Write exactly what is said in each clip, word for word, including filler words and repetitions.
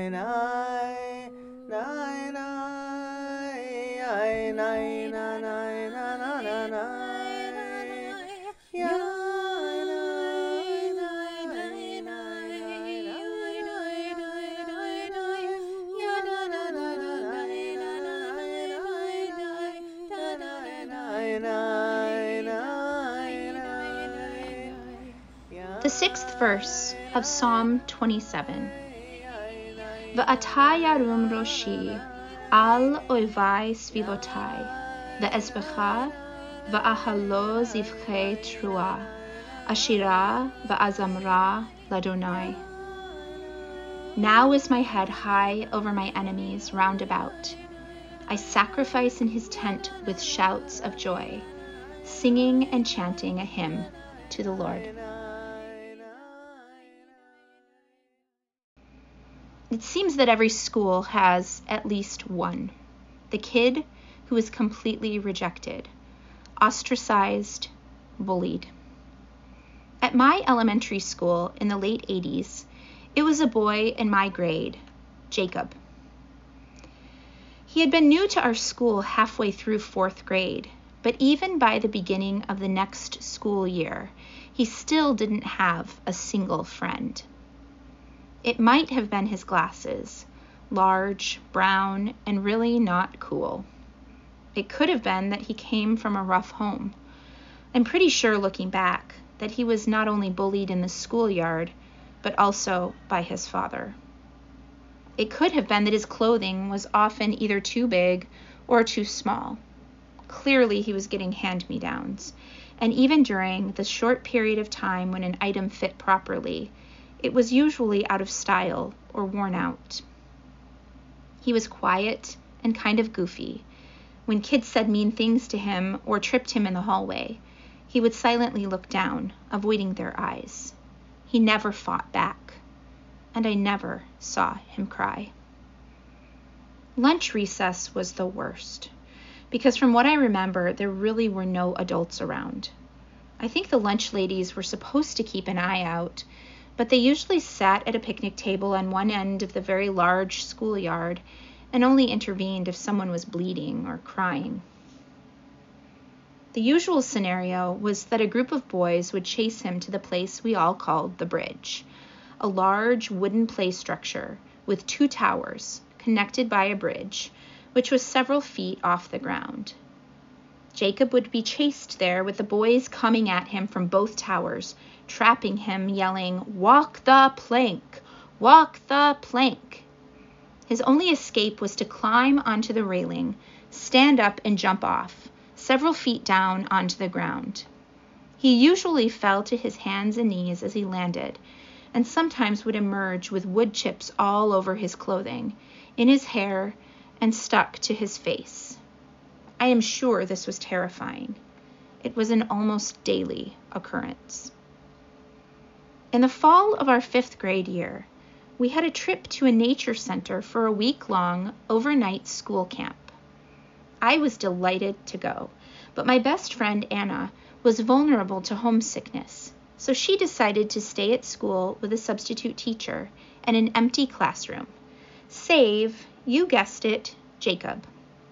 The sixth verse of Psalm twenty-seven. V'ata yarum roshi al oivai svivotai, ve'ezbecha v'ahalo zivche trua, ashira v'azamra ladonai. Now is my head high over my enemies round about. I sacrifice in his tent with shouts of joy, singing and chanting a hymn to the Lord. It seems that every school has at least one, the kid who is completely rejected, ostracized, bullied. At my elementary school in the late eighties, it was a boy in my grade, Jacob. He had been new to our school halfway through fourth grade, but even by the beginning of the next school year, he still didn't have a single friend. It might have been his glasses, large, brown, and really not cool. It could have been that he came from a rough home. I'm pretty sure, looking back, that he was not only bullied in the schoolyard, but also by his father. It could have been that his clothing was often either too big or too small. Clearly, he was getting hand-me-downs, and even during the short period of time when an item fit properly, it was usually out of style or worn out. He was quiet and kind of goofy. When kids said mean things to him or tripped him in the hallway, he would silently look down, avoiding their eyes. He never fought back, and I never saw him cry. Lunch recess was the worst, because from what I remember, there really were no adults around. I think the lunch ladies were supposed to keep an eye out, but they usually sat at a picnic table on one end of the very large schoolyard and only intervened if someone was bleeding or crying. The usual scenario was that a group of boys would chase him to the place we all called the bridge, a large wooden play structure with two towers connected by a bridge, which was several feet off the ground. Jacob would be chased there with the boys coming at him from both towers, trapping him, yelling, "Walk the plank! Walk the plank!" His only escape was to climb onto the railing, stand up and jump off, several feet down onto the ground. He usually fell to his hands and knees as he landed, and sometimes would emerge with wood chips all over his clothing, in his hair, and stuck to his face. I am sure this was terrifying. It was an almost daily occurrence. In the fall of our fifth grade year, we had a trip to a nature center for a week-long overnight school camp. I was delighted to go, but my best friend Anna was vulnerable to homesickness, so she decided to stay at school with a substitute teacher and an empty classroom, save, you guessed it, Jacob.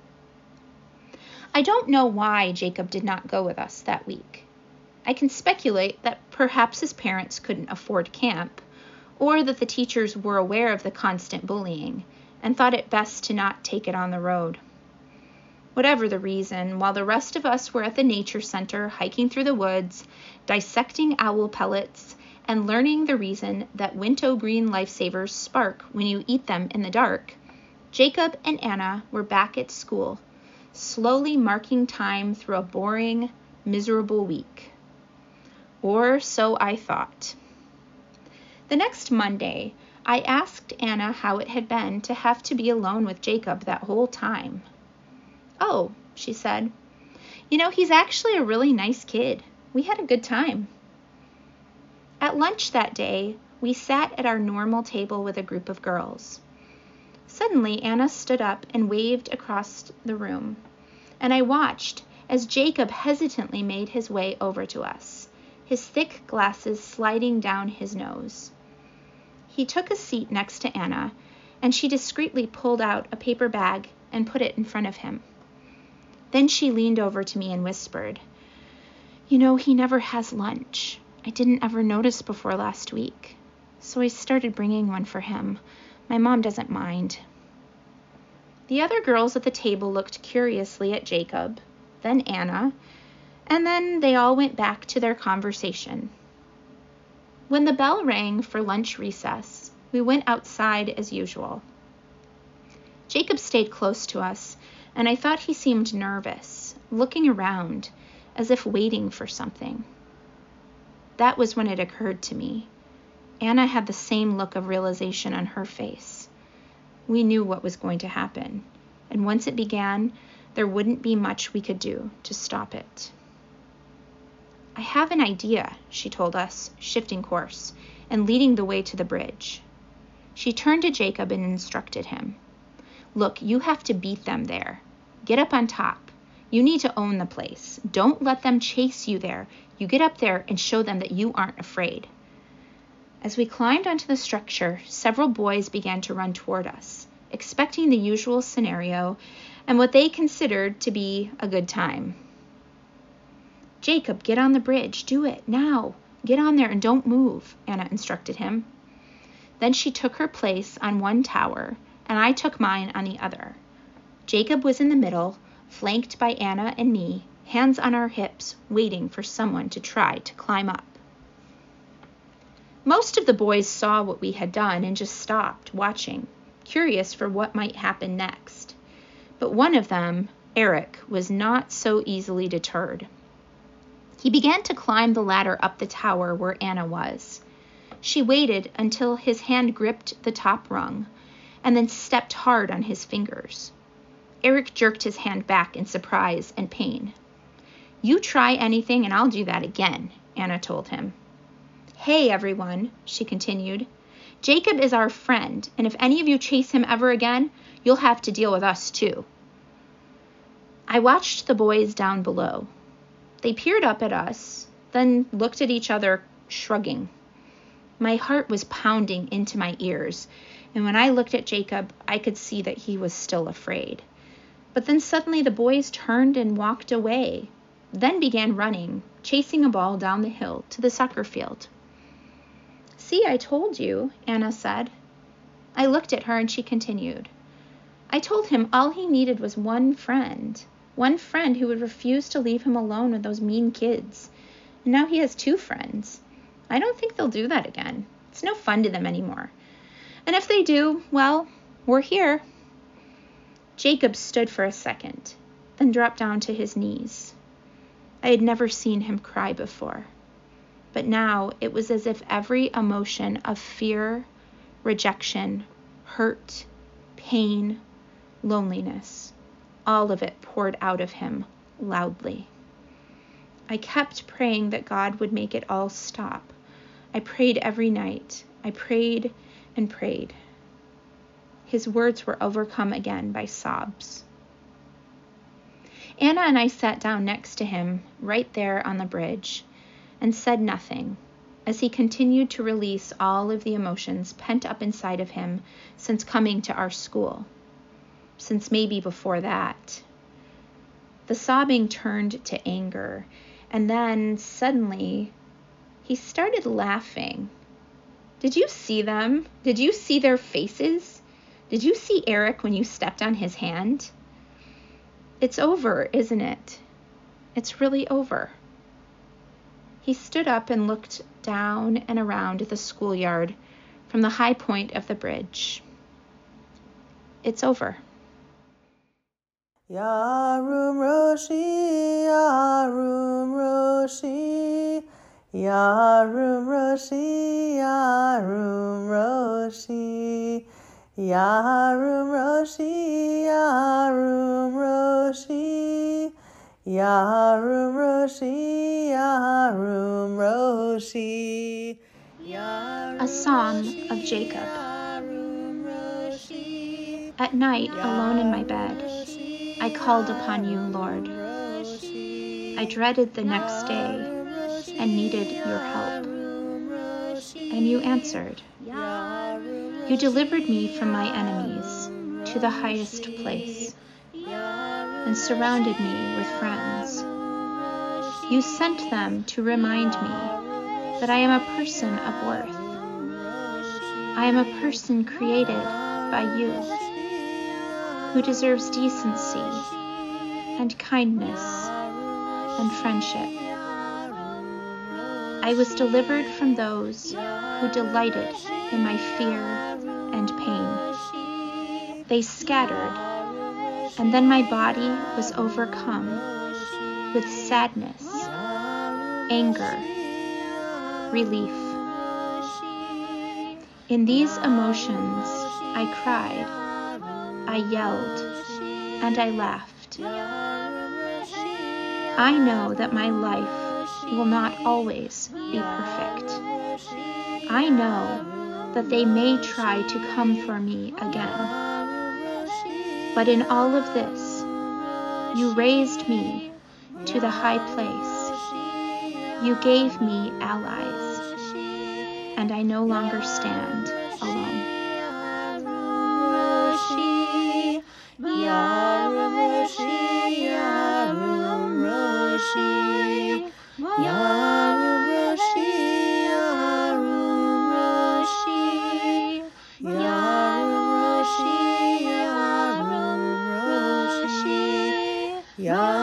I don't know why Jacob did not go with us that week. I can speculate that perhaps his parents couldn't afford camp, or that the teachers were aware of the constant bullying and thought it best to not take it on the road. Whatever the reason, while the rest of us were at the nature center hiking through the woods, dissecting owl pellets, and learning the reason that wintergreen lifesavers spark when you eat them in the dark, Jacob and Anna were back at school, slowly marking time through a boring, miserable week. Or so I thought. The next Monday, I asked Anna how it had been to have to be alone with Jacob that whole time. "Oh," she said, "you know, he's actually a really nice kid. We had a good time." At lunch that day, we sat at our normal table with a group of girls. Suddenly, Anna stood up and waved across the room, and I watched as Jacob hesitantly made his way over to us, his thick glasses sliding down his nose. He took a seat next to Anna, and she discreetly pulled out a paper bag and put it in front of him. Then she leaned over to me and whispered, "You know, he never has lunch. I didn't ever notice before last week, so I started bringing one for him. My mom doesn't mind." The other girls at the table looked curiously at Jacob, then Anna, and then they all went back to their conversation. When the bell rang for lunch recess, we went outside as usual. Jacob stayed close to us, and I thought he seemed nervous, looking around as if waiting for something. That was when it occurred to me. Anna had the same look of realization on her face. We knew what was going to happen, and once it began, there wouldn't be much we could do to stop it. "I have an idea," she told us, shifting course and leading the way to the bridge. She turned to Jacob and instructed him. "Look, you have to beat them there. Get up on top. You need to own the place. Don't let them chase you there. You get up there and show them that you aren't afraid." As we climbed onto the structure, several boys began to run toward us, expecting the usual scenario and what they considered to be a good time. "Jacob, get on the bridge. Do it, now. Get on there and don't move," Anna instructed him. Then she took her place on one tower, and I took mine on the other. Jacob was in the middle, flanked by Anna and me, hands on our hips, waiting for someone to try to climb up. Most of the boys saw what we had done and just stopped watching, curious for what might happen next. But one of them, Eric, was not so easily deterred. He began to climb the ladder up the tower where Anna was. She waited until his hand gripped the top rung, and then stepped hard on his fingers. Eric jerked his hand back in surprise and pain. "You try anything and I'll do that again," Anna told him. "Hey, everyone," she continued. "Jacob is our friend, and if any of you chase him ever again, you'll have to deal with us too." I watched the boys down below. They peered up at us, then looked at each other, shrugging. My heart was pounding into my ears, and when I looked at Jacob, I could see that he was still afraid. But then suddenly the boys turned and walked away, then began running, chasing a ball down the hill to the soccer field. "See, I told you," Anna said. I looked at her and she continued. "I told him all he needed was one friend, one friend who would refuse to leave him alone with those mean kids. And now he has two friends. I don't think they'll do that again. It's no fun to them anymore. And if they do, well, we're here." Jacob stood for a second, then dropped down to his knees. I had never seen him cry before, but now it was as if every emotion of fear, rejection, hurt, pain, loneliness, all of it poured out of him loudly. I kept praying that God would make it all stop. I prayed every night. I prayed and prayed. His words were overcome again by sobs. Anna and I sat down next to him, right there on the bridge, and said nothing, as he continued to release all of the emotions pent up inside of him since coming to our school, since maybe before that. The sobbing turned to anger, and then suddenly he started laughing. Did you see them? Did you see their faces? Did you see Eric when you stepped on his hand? It's over, isn't it? It's really over. He stood up and looked down and around the schoolyard from the high point of the bridge. It's over. Yarum Roshi, Yarum Roshi, Yarum Roshi, Yarum Roshi, Yarum Roshi, Yarum Roshi, Yarum Roshi, Yarum Roshi. A Psalm of Jacob. At night, alone in my bed, I called upon you, Lord. I dreaded the next day and needed your help. And you answered. You delivered me from my enemies to the highest place, and surrounded me with friends. You sent them to remind me that I am a person of worth. I am a person created by you, who deserves decency and kindness and friendship. I was delivered from those who delighted in my fear and pain. They scattered, and then my body was overcome with sadness, anger, relief. In these emotions, I cried, I yelled, and I laughed. I know that my life will not always be perfect. I know that they may try to come for me again. But in all of this, you raised me to the high place. You gave me allies, and I no longer stand alone. Yarum Roshi, Yarum Roshi, Yarum Roshi, Yarum Roshi, Yarum Roshi, Yarum Roshi, Yarum